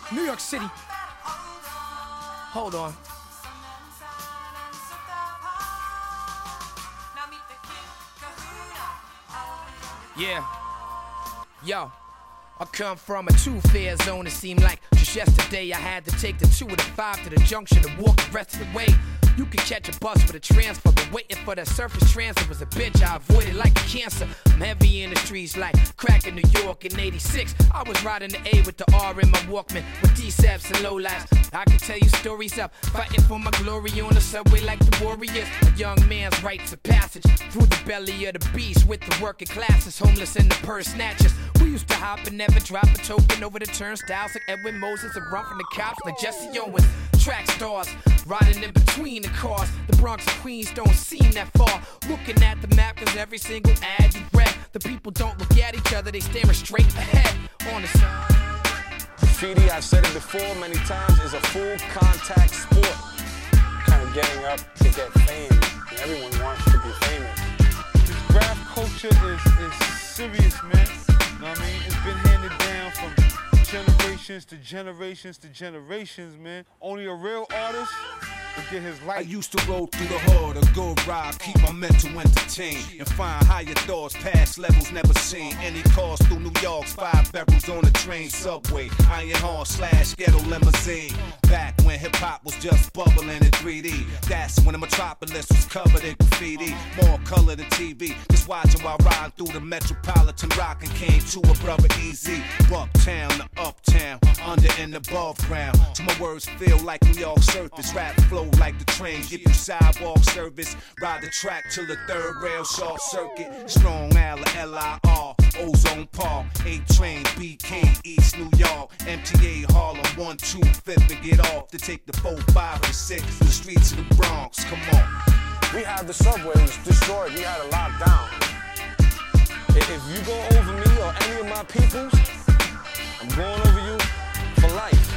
New York City. Hold on. Yeah. Yo. I come from a two-fare zone. It seemed like just yesterday I had to take the 2 and the 5 to the junction and walk the rest of the way. You could catch a bus for the transfer, but waiting for that surface transfer was a bitch I avoided like a cancer. I'm heavy in the streets like crack in New York in 86. I was riding the A with the R in my Walkman with D-Saps and low-lives. I could tell you stories up, fighting for my glory on the subway like the warriors. A young man's rites of passage through the belly of the beast with the working classes, homeless and the purse snatchers. We used to hop and never drop a token over the turnstiles like Edwin Moses and run from the cops like Jesse Owens. Track stars riding in between the cars. The Bronx and Queens don't seem that far. Looking at the map, cause every single ad you read, the people don't look at each other, they staring straight ahead. Honest. Graffiti, I've said it before many times, is a full contact sport. Kind of getting up to get fame. Everyone wants to be famous. This rap culture is serious, man. You know what I mean? It's been handed down from generations to generations to generations, man. Only a real artist will get his life. I used to roll through the hood, a good ride, keep my mental entertained, and find higher thoughts, past levels never seen. Any cars through New York's 5 barrels on the train, subway, iron horse / ghetto limousine. Back when hip hop was just bubbling in 3D. That's when the metropolis was covered in graffiti. More color than TV. Just watching while riding through the metropolitan rockin' came to a brother easy. Bucktown to uptown, under and above ground. To my words feel like New York surface. Rap flow like the train, give you sidewalk service. Ride the track till the third rail short circuit. Strong Al, L-I-R, Ozone Park, 8 train, BK, East New York, MTA Harlem, 1, 2, 5th and get off to take the 4, 5, and 6 to the streets of the Bronx. Come on. We had the subway, it was destroyed, we had it locked down. If you go over me or any of my peoples, I'm going over you for life.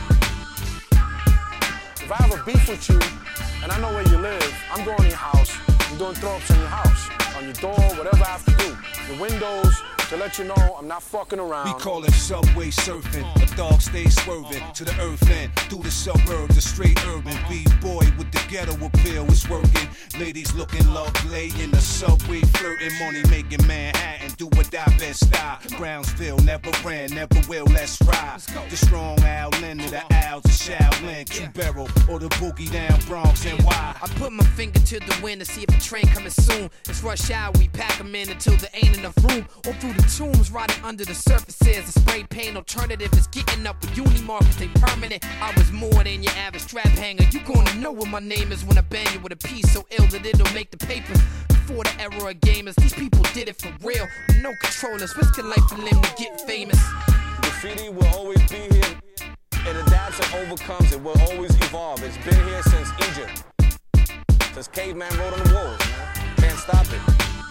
If I have a beef with you, and I know where you live, I'm going to your house, I'm doing throw-ups on your house, on your door, whatever I have to do. The windows, to let you know I'm not fucking around. We call it subway surfing. A dog stays swerving to the earth end, through the suburbs, the straight urban. B-boy with the ghetto appeal is working. Ladies looking lovely in the subway, flirting, money making Manhattan, do what I best style. Brownsville never ran, never will. Let's ride. The strong Al Lynn to the Al's of Shaolin, Q-Barrel or the boogie down Bronx NY. I put my finger to the wind to see if the train coming soon. It's rush hour, we pack them in until there ain't enough room. Or through the tombs, riding under the surfaces. The spray paint alternative is getting up with Unimarkets, they permanent. I was more than your average strap hanger. You gonna know what my name is when I bang you with a piece so ill that it'll make the papers. Before the era of gamers, these people did it for real. No controllers, risk your life for them to get famous. Graffiti will always be here. It adapts and overcomes, it will always evolve. It's been here since Egypt. Since caveman wrote on the walls, man. Can't stop it.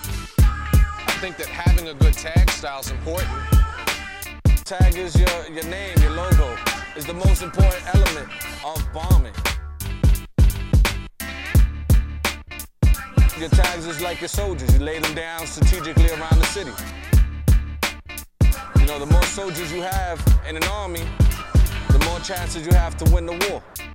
I think that having a good tag style is important. Tag is your name, your logo. Is the most important element of bombing. Your tags is like your soldiers. You lay them down strategically around the city. You know, the more soldiers you have in an army, the more chances you have to win the war.